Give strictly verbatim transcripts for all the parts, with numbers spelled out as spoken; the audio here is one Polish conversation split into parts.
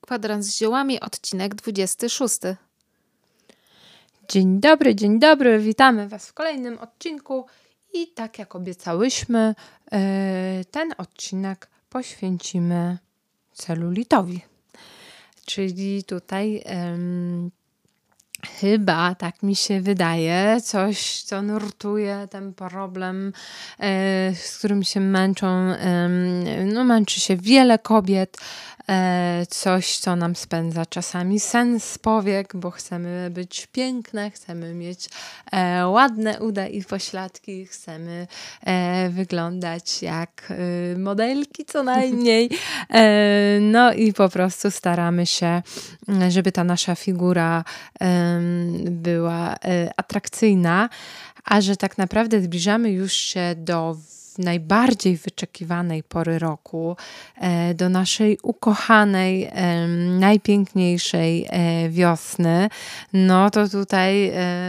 Kwadrans z ziołami, odcinek dwudziesty szósty. Dzień dobry, dzień dobry. Witamy Was w kolejnym odcinku i tak jak obiecałyśmy, ten odcinek poświęcimy celulitowi. Czyli tutaj um, chyba, tak mi się wydaje, coś, co nurtuje ten problem, e, z którym się męczą, e, no męczy się wiele kobiet, e, coś, co nam spędza czasami sen z powiek, bo chcemy być piękne, chcemy mieć e, ładne uda i pośladki, chcemy e, wyglądać jak e, modelki co najmniej. E, no i po prostu staramy się, żeby ta nasza figura e, była atrakcyjna, a że tak naprawdę zbliżamy już się do najbardziej wyczekiwanej pory roku, do naszej ukochanej, najpiękniejszej wiosny, no to tutaj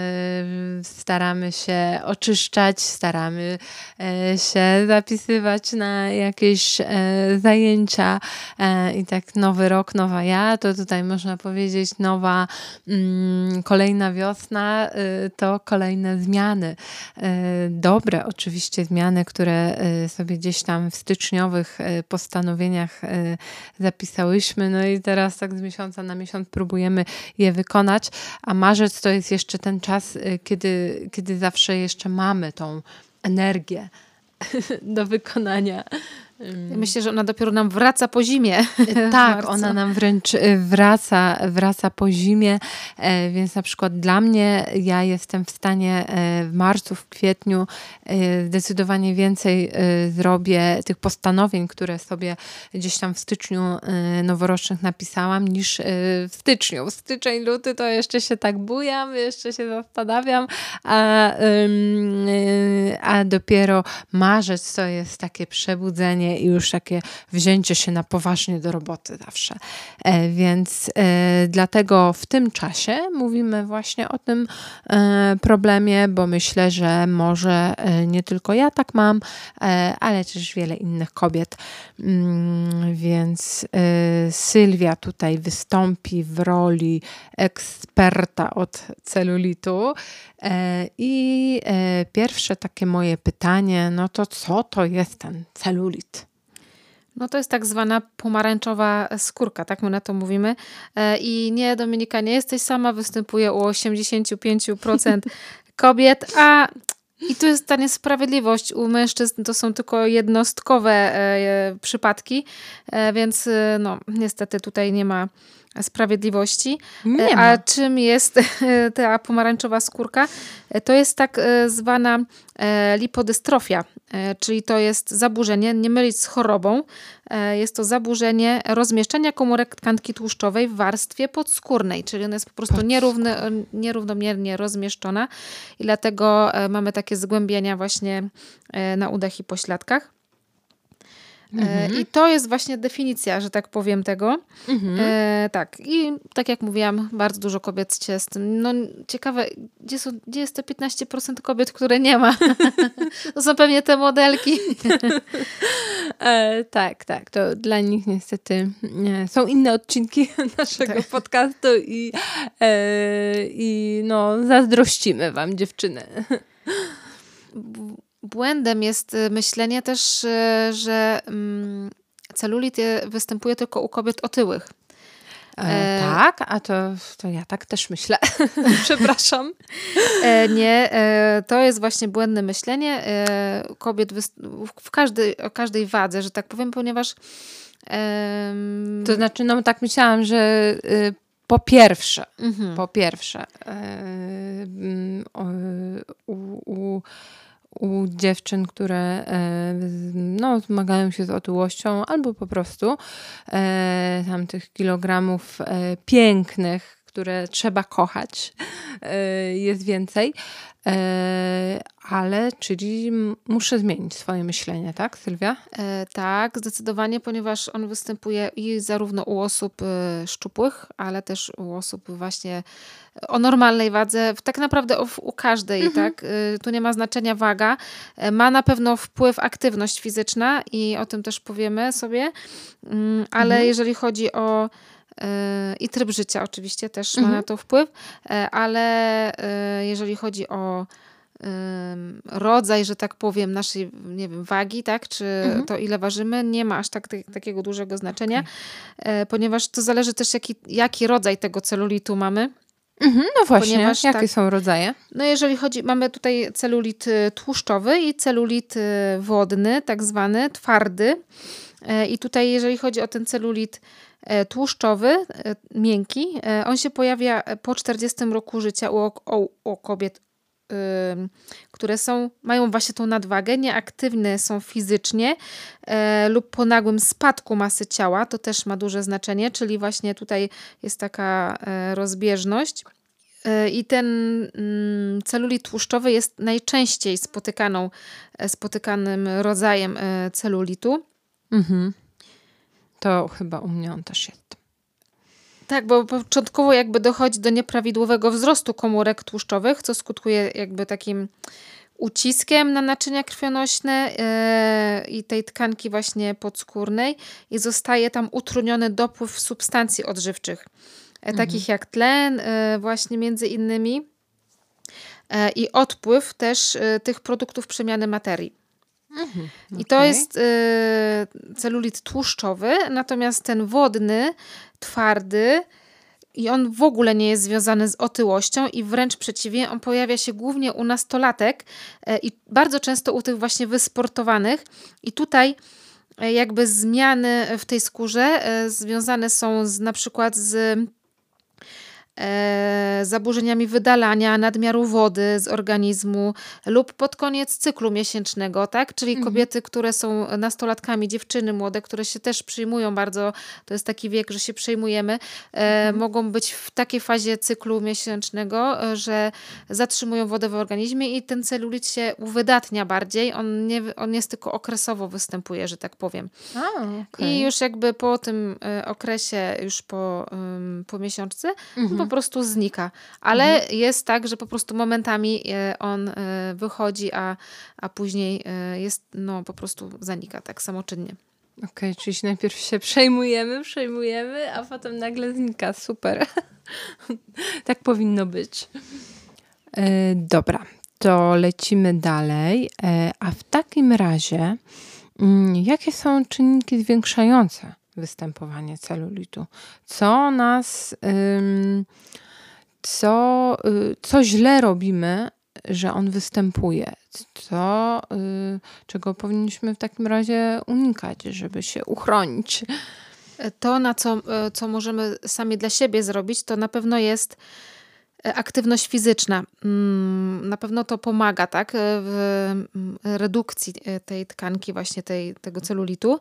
staramy się oczyszczać, staramy się zapisywać na jakieś zajęcia i tak nowy rok, nowa ja, to tutaj można powiedzieć nowa, kolejna wiosna to kolejne zmiany. Dobre oczywiście zmiany, które sobie gdzieś tam w styczniowych postanowieniach zapisałyśmy, no i teraz tak z miesiąca na miesiąc próbujemy je wykonać, a marzec to jest jeszcze ten czas, kiedy, kiedy zawsze jeszcze mamy tą energię do wykonania. Ja myślę, że ona dopiero nam wraca po zimie. Tak, ona nam wręcz wraca, wraca po zimie, więc na przykład dla mnie ja jestem w stanie w marcu, w kwietniu zdecydowanie więcej zrobię tych postanowień, które sobie gdzieś tam w styczniu noworocznych napisałam, niż w styczniu. W styczeń, luty to jeszcze się tak bujam, jeszcze się zastanawiam, a, a dopiero marzec to jest takie przebudzenie i już takie wzięcie się na poważnie do roboty zawsze. E, więc e, dlatego w tym czasie mówimy właśnie o tym e, problemie, bo myślę, że może e, nie tylko ja tak mam, e, ale też wiele innych kobiet. Mm, więc e, Sylwia tutaj wystąpi w roli eksperta od celulitu. E, I e, pierwsze takie moje pytanie, no to co to jest ten celulit? No to jest tak zwana pomarańczowa skórka, tak my na to mówimy. I nie, Dominika, nie jesteś sama, występuje u osiemdziesiąt pięć procent kobiet, a i tu jest ta niesprawiedliwość. U mężczyzn to są tylko jednostkowe e, przypadki, e, więc no niestety tutaj nie ma sprawiedliwości. Nie ma. A czym jest ta pomarańczowa skórka? To jest tak zwana lipodystrofia, czyli to jest zaburzenie, nie mylić z chorobą, jest to zaburzenie rozmieszczania komórek tkanki tłuszczowej w warstwie podskórnej, czyli ona jest po prostu nierówny, nierównomiernie rozmieszczona i dlatego mamy takie zgłębienia właśnie na udach i pośladkach. Mhm. I to jest właśnie definicja, że tak powiem, tego. Mhm. E, tak. I tak jak mówiłam, bardzo dużo kobiet się z tym... No ciekawe, gdzie, są, gdzie jest te piętnaście procent kobiet, które nie ma? To są pewnie te modelki. e, tak, tak. To dla nich niestety nie, są inne odcinki naszego tak. podcastu i, e, i no zazdrościmy wam, dziewczyny. Błędem jest myślenie też, że celulit występuje tylko u kobiet otyłych. E, tak, a to, to ja tak też myślę. Przepraszam. E, nie, e, to jest właśnie błędne myślenie e, kobiet wyst- w każdej, o każdej wadze, że tak powiem, ponieważ... E, to znaczy, no tak myślałam, że... Y, Po pierwsze, mhm. po pierwsze, u, u, u dziewczyn, które no, zmagają się z otyłością albo po prostu tam tych kilogramów pięknych, które trzeba kochać, jest więcej. Ale, czyli muszę zmienić swoje myślenie, tak, Sylwia? E, tak, zdecydowanie, ponieważ on występuje i zarówno u osób y, szczupłych, ale też u osób właśnie o normalnej wadze, tak naprawdę u, u każdej, mhm. tak? Y, tu nie ma znaczenia waga. E, ma na pewno wpływ aktywność fizyczna i o tym też powiemy sobie, y, ale mhm. jeżeli chodzi o i tryb życia oczywiście też Mhm. ma na to wpływ, ale jeżeli chodzi o rodzaj, że tak powiem, naszej, nie wiem, wagi, tak, czy Mhm. to ile ważymy, nie ma aż tak, takiego dużego znaczenia, okay. ponieważ to zależy też jaki, jaki rodzaj tego celulitu mamy. Mhm, no właśnie, ponieważ, jakie tak, są rodzaje? No jeżeli chodzi, mamy tutaj celulit tłuszczowy i celulit wodny, tak zwany, twardy. I tutaj jeżeli chodzi o ten celulit tłuszczowy, miękki, on się pojawia po czterdziestym roku życia u, u, u kobiet, które są, mają właśnie tą nadwagę, nieaktywne są fizycznie e, lub po nagłym spadku masy ciała, to też ma duże znaczenie, czyli właśnie tutaj jest taka e, rozbieżność. E, I ten mm, celulit tłuszczowy jest najczęściej spotykaną, spotykanym rodzajem e, celulitu. Mhm. To chyba u mnie on też jest. Tak, bo początkowo jakby dochodzi do nieprawidłowego wzrostu komórek tłuszczowych, co skutkuje jakby takim uciskiem na naczynia krwionośne yy, i tej tkanki właśnie podskórnej i zostaje tam utrudniony dopływ substancji odżywczych, mhm. takich jak tlen, yy, właśnie między innymi yy, i odpływ też yy, tych produktów przemiany materii. Mhm, I to okay. jest y, celulit tłuszczowy, natomiast ten wodny, twardy i on w ogóle nie jest związany z otyłością i wręcz przeciwnie, on pojawia się głównie u nastolatek y, i bardzo często u tych właśnie wysportowanych i tutaj y, jakby zmiany w tej skórze y, związane są z, na przykład z E, zaburzeniami wydalania nadmiaru wody z organizmu lub pod koniec cyklu miesięcznego, tak? Czyli mhm. kobiety, które są nastolatkami, dziewczyny młode, które się też przyjmują bardzo, to jest taki wiek, że się przejmujemy, e, mhm. mogą być w takiej fazie cyklu miesięcznego, że zatrzymują wodę w organizmie i ten celulit się uwydatnia bardziej. On, nie, on jest tylko okresowo występuje, że tak powiem. A, okay. I już jakby po tym e, okresie, już po, um, po miesiączce, mhm. po prostu znika. Ale mhm. jest tak, że po prostu momentami on wychodzi, a, a później jest, no po prostu zanika tak samoczynnie. Okej, okay, czyli najpierw się przejmujemy, przejmujemy, a potem nagle znika. Super. Tak powinno być. E, dobra, to lecimy dalej. E, a w takim razie m, jakie są czynniki zwiększające występowanie celulitu? Co nas, ym, co, y, co źle robimy, że on występuje? Co, y, czego powinniśmy w takim razie unikać, żeby się uchronić? To, na co, co możemy sami dla siebie zrobić, to na pewno jest aktywność fizyczna. Na pewno to pomaga, tak, w redukcji tej tkanki, właśnie tej, tego celulitu.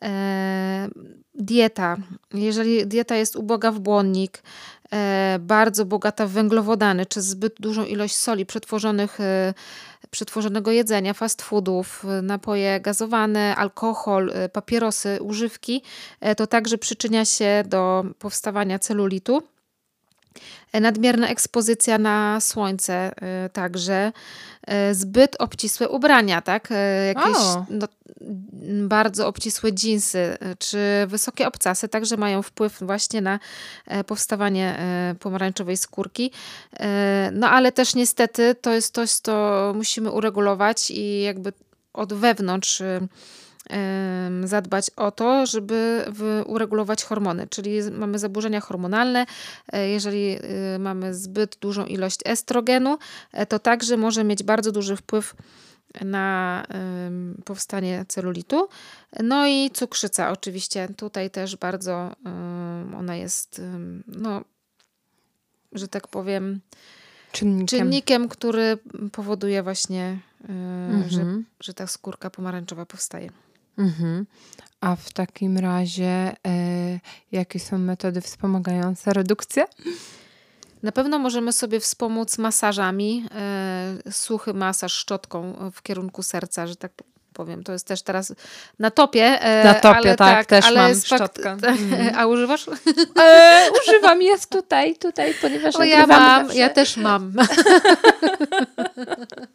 Dieta. Jeżeli dieta jest uboga w błonnik, bardzo bogata w węglowodany, czy zbyt dużą ilość soli, przetworzonych, przetworzonego jedzenia, fast foodów, napoje gazowane, alkohol, papierosy, używki, to także przyczynia się do powstawania celulitu. Nadmierna ekspozycja na słońce, y, także y, zbyt obcisłe ubrania, tak? Y, jakieś no, bardzo obcisłe dżinsy, y, czy wysokie obcasy także mają wpływ właśnie na y, powstawanie y, pomarańczowej skórki. Y, no ale też niestety to jest coś, co musimy uregulować i jakby od wewnątrz y, zadbać o to, żeby uregulować hormony, czyli mamy zaburzenia hormonalne. Jeżeli mamy zbyt dużą ilość estrogenu, to także może mieć bardzo duży wpływ na powstanie celulitu. No i cukrzyca oczywiście. Tutaj też bardzo ona jest, no, że tak powiem, czynnikiem, czynnikiem który powoduje właśnie, mhm. że, że ta skórka pomarańczowa powstaje. Mhm. A w takim razie e, jakie są metody wspomagające redukcję? Na pewno możemy sobie wspomóc masażami, e, suchy masaż szczotką w kierunku serca, że tak powiem. To jest też teraz na topie. E, na topie, ale, tak, tak, też ale mam fakt, szczotkę. Mm. A używasz? E, używam, jest tutaj, tutaj, ponieważ o, ja mam, zawsze. Ja też mam.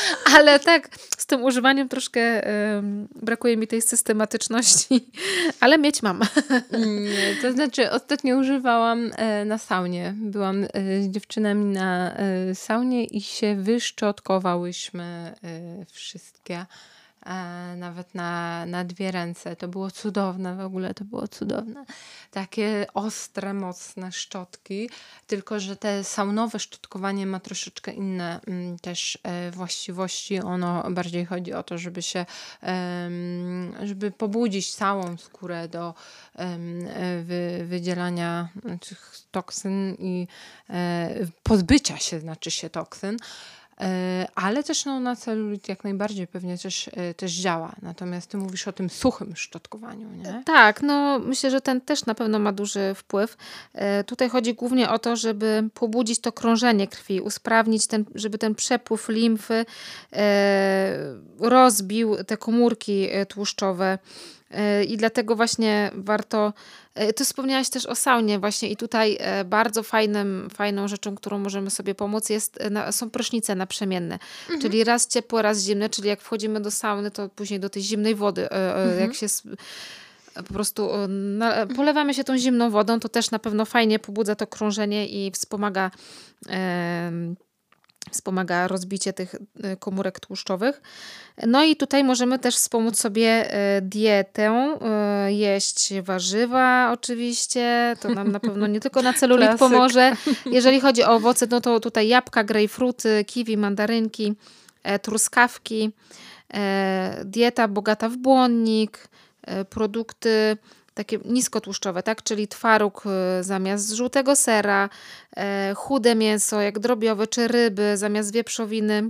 Ale tak, z tym używaniem troszkę ym, brakuje mi tej systematyczności, ale mieć mam. Nie, to znaczy ostatnio używałam e, na saunie. Byłam e, z dziewczynami na e, saunie i się wyszczotkowałyśmy e, wszystkie. E, nawet na, na dwie ręce. To było cudowne, w ogóle to było cudowne. Takie ostre, mocne szczotki, tylko że te saunowe szczotkowanie ma troszeczkę inne mm, też e, właściwości. Ono bardziej chodzi o to, żeby się, em, żeby pobudzić całą skórę do em, e, wy, wydzielania tych toksyn i e, pozbycia się, znaczy się toksyn. E, Ale też no, na celulit jak najbardziej pewnie też, e, też działa. Natomiast ty mówisz o tym suchym szczotkowaniu, nie? Tak, no myślę, że ten też na pewno ma duży wpływ. E, Tutaj chodzi głównie o to, żeby pobudzić to krążenie krwi, usprawnić ten, żeby ten przepływ limfy e, rozbił te komórki e, tłuszczowe. E, I dlatego właśnie warto. e, Ty wspomniałaś też o saunie właśnie i tutaj e, bardzo fajnym, fajną rzeczą, którą możemy sobie pomóc jest, e, na, są prysznice naprzemienne. Czyli raz ciepłe, raz zimne, czyli jak wchodzimy do sauny, to później do tej zimnej wody, e, e, jak się s- po prostu e, na, polewamy się tą zimną wodą, to też na pewno fajnie pobudza to krążenie i wspomaga em, wspomaga rozbicie tych e, komórek tłuszczowych. No i tutaj możemy też wspomóc sobie e, dietę, e, jeść warzywa oczywiście, to nam na pewno nie tylko na celulit Klasyk. pomoże. Jeżeli chodzi o owoce, no to tutaj jabłka, grejpfruty, kiwi, mandarynki, e, truskawki, e, dieta bogata w błonnik, e, produkty takie niskotłuszczowe, tak? Czyli twaróg e, zamiast żółtego sera, e, chude mięso jak drobiowe czy ryby zamiast wieprzowiny.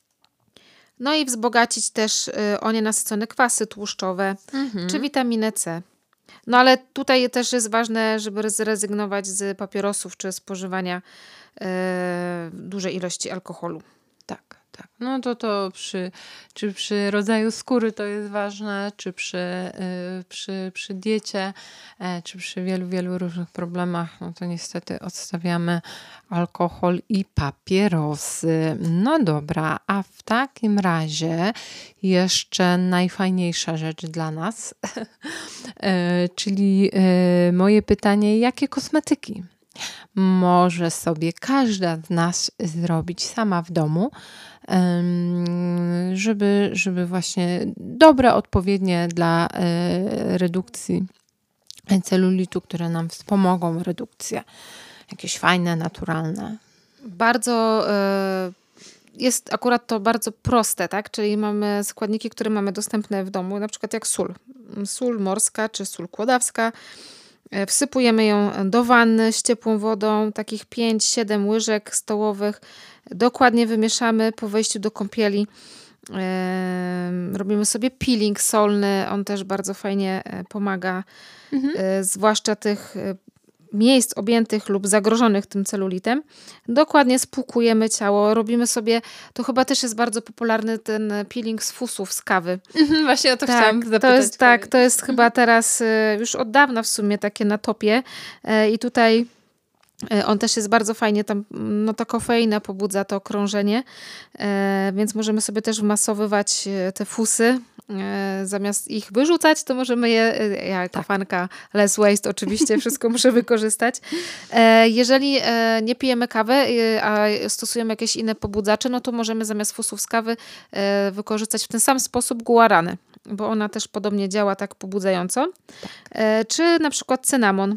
No i wzbogacić też e, o nienasycone kwasy tłuszczowe czy witaminę C. No ale tutaj też jest ważne, żeby zrezygnować z papierosów czy spożywania e, dużej ilości alkoholu. Tak, tak. No to to przy, czy przy rodzaju skóry to jest ważne, czy przy, y, przy, przy diecie, e, czy przy wielu, wielu różnych problemach, no to niestety odstawiamy alkohol i papierosy. No dobra, a w takim razie jeszcze najfajniejsza rzecz dla nas, e, czyli e, moje pytanie, jakie kosmetyki może sobie każda z nas zrobić sama w domu, em, żeby, żeby właśnie dobre, odpowiednie dla e, redukcji celulitu, które nam wspomogą redukcję. Jakieś fajne, naturalne. Bardzo e, jest akurat to bardzo proste, tak? Czyli mamy składniki, które mamy dostępne w domu, na przykład jak sól. Sól morska czy sól kłodawska. E, Wsypujemy ją do wanny z ciepłą wodą, takich pięć siedem łyżek stołowych. Dokładnie wymieszamy po wejściu do kąpieli. E, Robimy sobie peeling solny, on też bardzo fajnie e, pomaga, e, zwłaszcza tych e, miejsc objętych lub zagrożonych tym celulitem. Dokładnie spłukujemy ciało, robimy sobie, to chyba też jest bardzo popularny ten peeling z fusów, z kawy. Właśnie o to Tak, chciałam zapytać. to jest, tak, to jest chyba teraz e, już od dawna w sumie takie na topie e, i tutaj e, on też jest bardzo fajnie, tam no ta kofeina pobudza to krążenie, e, więc możemy sobie też wmasowywać e, te fusy. E, zamiast ich wyrzucać, to możemy je, e, ja jako fanka less waste oczywiście, wszystko muszę wykorzystać. E, jeżeli e, nie pijemy kawy, e, a stosujemy jakieś inne pobudzacze, no to możemy zamiast fusów z kawy e, wykorzystać w ten sam sposób guaranę, bo ona też podobnie działa tak pobudzająco. E, czy na przykład cynamon.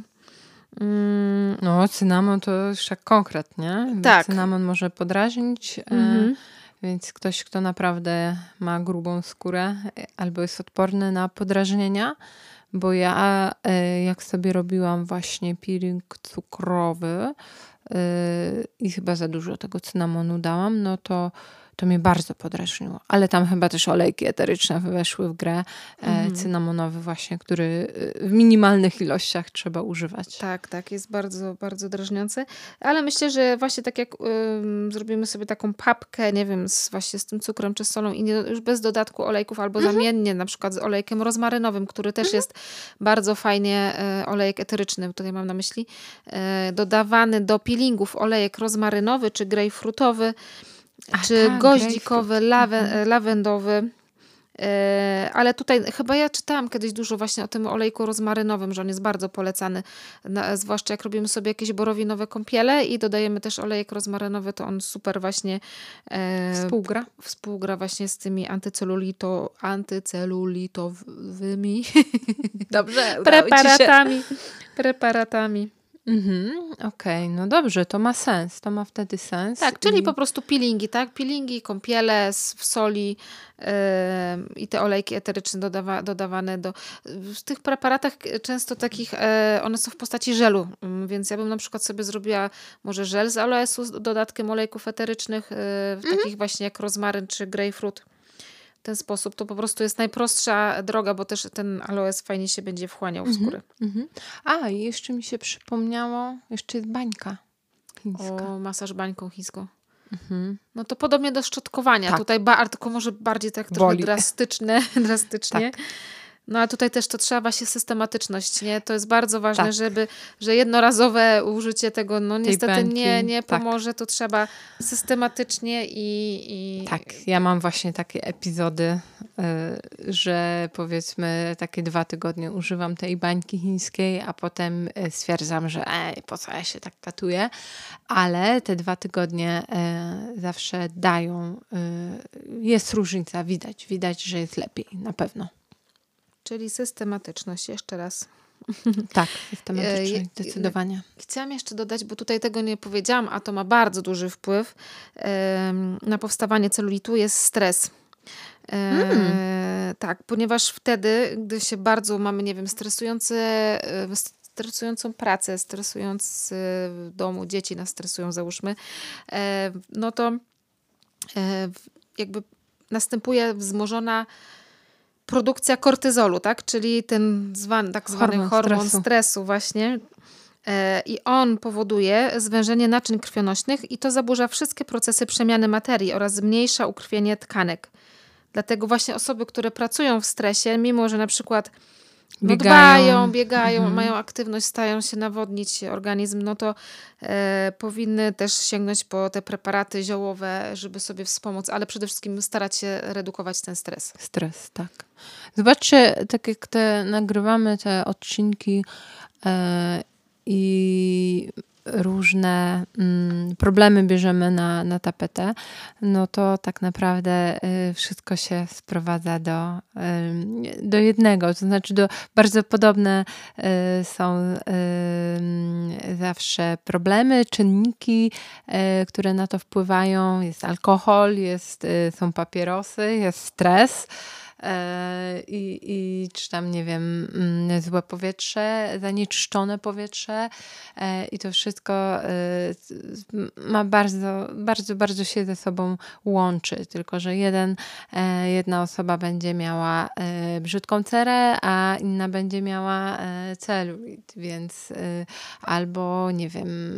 Mm, No, cynamon to już tak konkretnie. Bo Tak. Cynamon może podrażnić, e, Mhm. więc ktoś, kto naprawdę ma grubą skórę e, albo jest odporny na podrażnienia, bo ja e, jak sobie robiłam właśnie peeling cukrowy e, i chyba za dużo tego cynamonu dałam, no to to mnie bardzo podrażniło. Ale tam chyba też olejki eteryczne weszły w grę, e, cynamonowy właśnie, który e, w minimalnych ilościach trzeba używać. Tak, tak, jest bardzo, bardzo drażniący, ale myślę, że właśnie tak jak ym, zrobimy sobie taką papkę, nie wiem, z, właśnie z tym cukrem czy solą i nie, już bez dodatku olejków albo zamiennie, na przykład z olejkiem rozmarynowym, który też jest bardzo fajnie, e, olejek eteryczny, tutaj mam na myśli, e, dodawany do peelingów olejek rozmarynowy czy grejpfrutowy. A czy tak, goździkowy, lawe, mhm. lawendowy. E, ale tutaj chyba ja czytałam kiedyś dużo właśnie o tym olejku rozmarynowym, że on jest bardzo polecany, na, zwłaszcza jak robimy sobie jakieś borowinowe kąpiele i dodajemy też olejek rozmarynowy, to on super właśnie e, Współgra. współgra właśnie z tymi antycelulito, antycelulitowymi Dobrze, preparatami. preparatami. Mhm, okej, no dobrze, to ma sens, to ma wtedy sens. Tak, czyli i... po prostu peelingi, tak? Peelingi, kąpiele z, w soli yy, i te olejki eteryczne dodawa, dodawane do... W tych preparatach często takich, yy, one są w postaci żelu, yy, więc ja bym na przykład sobie zrobiła może żel z aloesu z dodatkiem olejków eterycznych, yy, w Mhm. takich właśnie jak rozmaryn czy grapefruit. W ten sposób to po prostu jest najprostsza droga, bo też ten aloes fajnie się będzie wchłaniał w skórę. Mhm. A, i jeszcze mi się przypomniało, jeszcze jest bańka chińska. O, masaż bańką chińską. Mhm. No to podobnie do szczotkowania. Tak. Tutaj ba- tylko może bardziej tak trochę Woli. drastyczne, drastycznie. Tak. No a tutaj też to trzeba właśnie systematyczność, nie? To jest bardzo ważne, Tak. żeby, że jednorazowe użycie tego, no niestety bańki, nie, nie tak. pomoże. To trzeba systematycznie i... i... Tak, ja mam właśnie takie epizody, y, że powiedzmy takie dwa tygodnie używam tej bańki chińskiej, a potem y, stwierdzam, że ej, po co ja się tak katuję, ale te dwa tygodnie y, zawsze dają, y, jest różnica, widać, widać, że jest lepiej, na pewno. Czyli systematyczność, jeszcze raz. Tak, systematyczność, Je- zdecydowanie. Chciałam jeszcze dodać, bo tutaj tego nie powiedziałam, a to ma bardzo duży wpływ em, na powstawanie celulitu, jest stres. E, Mm. Tak, ponieważ wtedy, gdy się bardzo mamy, nie wiem, stresujące, e, stresującą pracę, stresując w domu, dzieci nas stresują, załóżmy, e, no to e, jakby następuje wzmożona produkcja kortyzolu, tak? Czyli ten zwany, tak zwany Hormon hormon stresu. stresu właśnie. E, I on powoduje zwężenie naczyń krwionośnych i to zaburza wszystkie procesy przemiany materii oraz zmniejsza ukrwienie tkanek. Dlatego właśnie osoby, które pracują w stresie, mimo że na przykład no, Biegają. dbają, biegają, Mhm. mają aktywność, starają się nawodnić organizm, no to e, powinny też sięgnąć po te preparaty ziołowe, żeby sobie wspomóc, ale przede wszystkim starać się redukować ten stres. Stres, tak. Zobaczcie, tak jak te nagrywamy te odcinki e, i różne mm, problemy bierzemy na, na tapetę, no to tak naprawdę y, wszystko się sprowadza do, y, do jednego. To znaczy do bardzo podobne y, są y, zawsze problemy, czynniki, y, które na to wpływają. Jest alkohol, jest, y, są papierosy, jest stres. I, i czy tam, nie wiem, złe powietrze, zanieczyszczone powietrze i to wszystko ma bardzo, bardzo, bardzo się ze sobą łączy, tylko że jeden, jedna osoba będzie miała brzydką cerę, a inna będzie miała celulit, więc albo, nie wiem,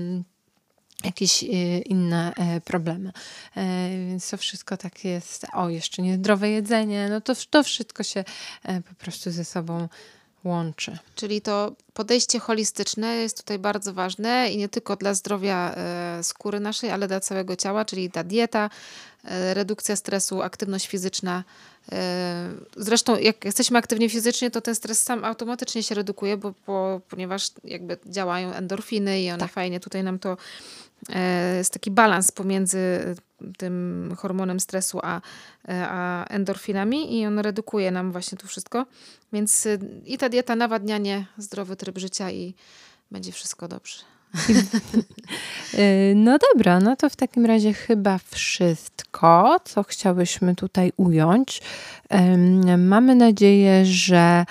jakieś inne problemy. Więc to wszystko tak jest. O, jeszcze niezdrowe jedzenie. No to, to wszystko się po prostu ze sobą łączy. Czyli to podejście holistyczne jest tutaj bardzo ważne i nie tylko dla zdrowia e, skóry naszej, ale dla całego ciała, czyli ta dieta, e, redukcja stresu, aktywność fizyczna. E, zresztą jak jesteśmy aktywni fizycznie, to ten stres sam automatycznie się redukuje, bo, bo, ponieważ jakby działają endorfiny i one Tak. fajnie tutaj nam to e, jest taki balans pomiędzy tym hormonem stresu a, a endorfinami i on redukuje nam właśnie to wszystko. Więc i ta dieta, nawadnianie, zdrowy tryb życia i będzie wszystko dobrze. No dobra, no to w takim razie chyba wszystko, co chciałyśmy tutaj ująć. Mamy nadzieję, że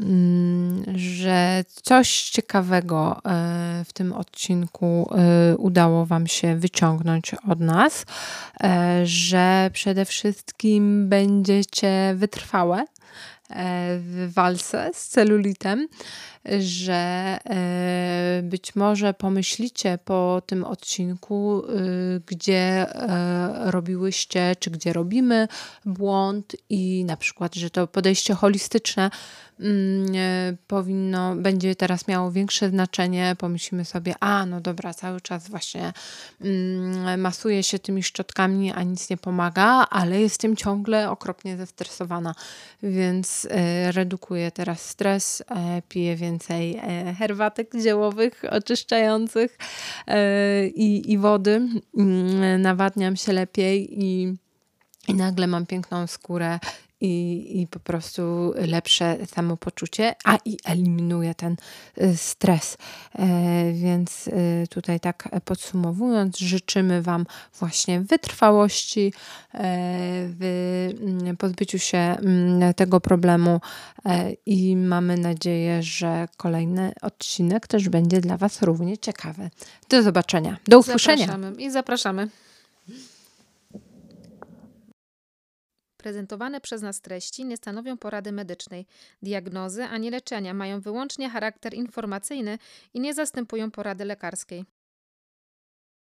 że coś ciekawego w tym odcinku udało wam się wyciągnąć od nas, że przede wszystkim będziecie wytrwałe w walce z celulitem, że e, być może pomyślicie po tym odcinku, y, gdzie e, robiłyście, czy gdzie robimy błąd i na przykład, że to podejście holistyczne mm, e, powinno, będzie teraz miało większe znaczenie. Pomyślimy sobie, a no dobra, cały czas właśnie mm, masuję się tymi szczotkami, a nic nie pomaga, ale jestem ciągle okropnie zestresowana, więc e, redukuję teraz stres, e, piję więcej e, herbatek ziołowych, oczyszczających e, i, i wody, mm, nawadniam się lepiej i i nagle mam piękną skórę i, i po prostu lepsze samopoczucie, a i eliminuję ten y, stres. E, więc y, tutaj tak podsumowując, życzymy Wam właśnie wytrwałości e, w mm, pozbyciu się mm, tego problemu e, i mamy nadzieję, że kolejny odcinek też będzie dla Was równie ciekawy. Do zobaczenia. Do usłyszenia. Zapraszamy i zapraszamy. Prezentowane przez nas treści nie stanowią porady medycznej, diagnozy ani leczenia, mają wyłącznie charakter informacyjny i nie zastępują porady lekarskiej.